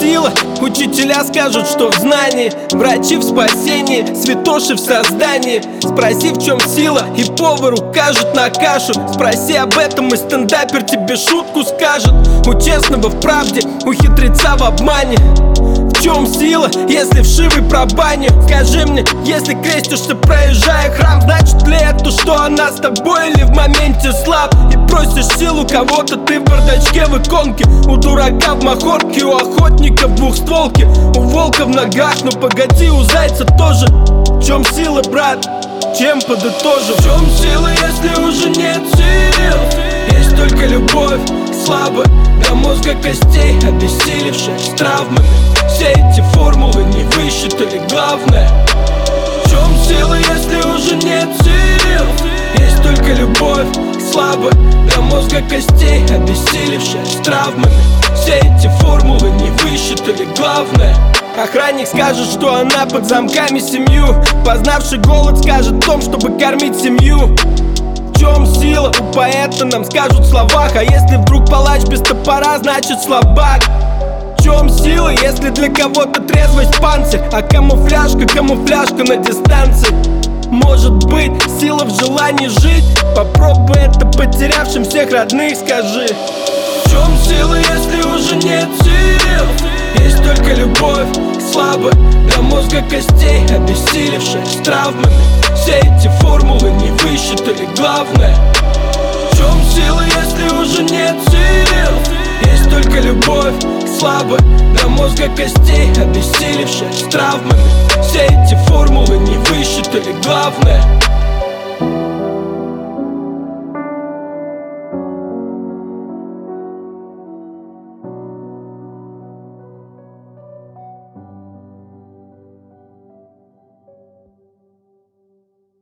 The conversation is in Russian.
сила? Учителя скажут, что в знании, врачи в спасении, святоши в создании. Спроси, в чем сила, и повар укажет на кашу. Спроси об этом, и стендапер тебе шутку скажет. У честного в правде, у хитреца в обмане. В чем сила, если вшивый про баню? Скажи мне, если крестишься, проезжая храм, значит ли это, что она с тобой или в моменте слаб? И просишь силу кого-то ты в бардачке в иконке. У дурака в махорке, у охотника в двухстволке, у волка в ногах, но погоди, у зайца тоже. В чем сила, брат? Чем подытожим? В чем сила, если уже нет сил? Есть только любовь, слабая, до мозга костей, обессилевшая с травмами. Все эти формулы не высчитали главное. В чем сила, если уже нет сил? Есть только любовь, слабая, до мозга костей, обессилевшая с травмами. Все эти формулы не высчитали главное. Охранник скажет, что она под замками семью. Познавший голод скажет о том, чтобы кормить семью. В чем сила? У поэта нам скажут в словах. А если вдруг палач без топора, значит слабак. В чем сила, если для кого-то трезвость панцирь, а камуфляжка на дистанции? Может быть, сила в желании жить? Попробуй это потерявшим всех родных скажи. В чем сила, если уже нет сил? Есть только любовь, слабая, до мозга костей, обессилевшая с травмами. Все эти формулы не высчитали главное. В чем сила, если уже нет сил? Есть только любовь, слабая, до мозга костей, обессилевшая с травмами. Все эти формулы не высчитали главное.